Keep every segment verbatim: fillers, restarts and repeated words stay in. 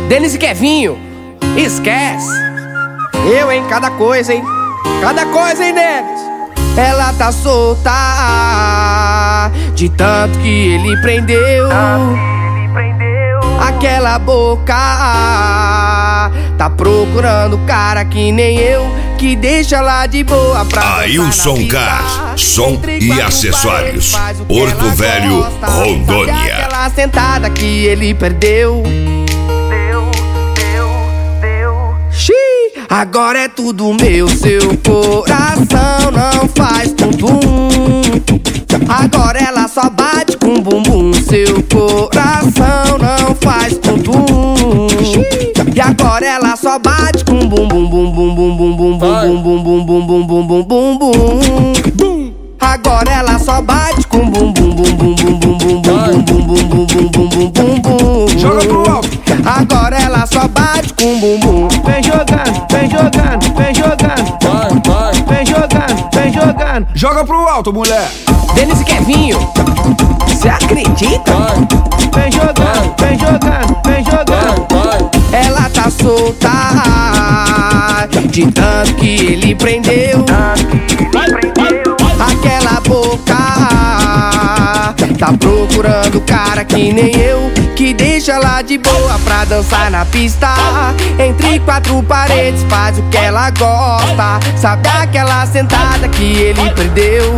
Denis e Kevinho, esquece. Eu, hein, cada coisa, hein. Cada coisa, hein, Denis. Ela tá solta de tanto que ele prendeu. Aquela boca tá procurando cara que nem eu, que deixa lá de boa pra Ailson Car, som e acessórios, Porto Velho, Rondônia. Aquela sentada que ele perdeu. Deu, deu, deu. Xiii, agora é tudo meu, seu coração não faz tum-tum. Agora ela só bate com bumbum, seu coração não faz tum-tum. E agora ela só bate com bum bum bum bum bum bum bum bum bum bum bum bum bum bum bum bum. Agora ela só bate com bum bum bum bum bum bum bum bum bum bum bum bum bum bum bum. Joga pro alto. Agora ela só bate com bumbum. Vem jogando, vem jogando, vem jogando. Vai, vai. Vem jogando, vem jogando. Joga pro alto, mulher. Denis e Kevinho, cê acredita? Vai, Vem jogando, vem jogando, vem jogando. vai. Ela tá solta de tanto que ele prendeu. Aquela boca tá procurando cara que nem eu, que deixa lá de boa pra dançar na pista. Entre quatro paredes faz o que ela gosta. Sabe aquela sentada que ele perdeu?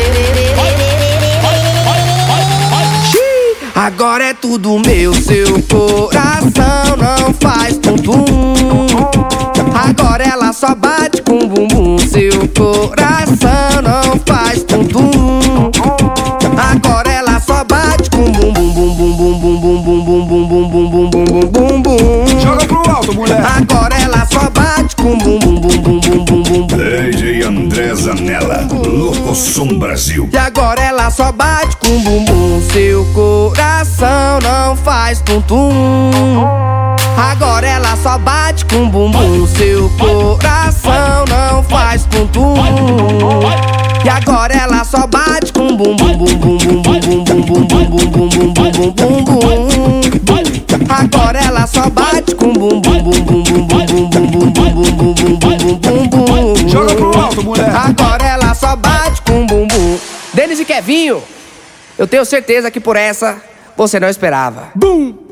Agora é tudo meu, seu coração não faz tum-tum. Agora ela só bate com bumbum, seu coração não faz tum-tum. Agora ela só bate com bumbum bum bum bum bum bum bum bum bum bum bum bum bum bum. Joga pro alto, mulher. Agora ela só bate com bumbum bum bum bum bum bum bum. D J André Zanella, Louco Som Brasil. E agora ela só bate com bumbum, seu coração não faz tum-tum. Agora ela só bate com bumbum, seu coração não faz tum-tum. E agora ela só bate com bumbum bum bum bum bum bum bum bum bum bum bum bum bum bum. Agora ela só bate com bumbum bum bum bum bum bum bum bum bum bum bum bum bum. Joga pro alto, mulher. Agora ela só bate com bumbum. Denis e Kevinho, eu tenho certeza que por essa você não esperava. Bum.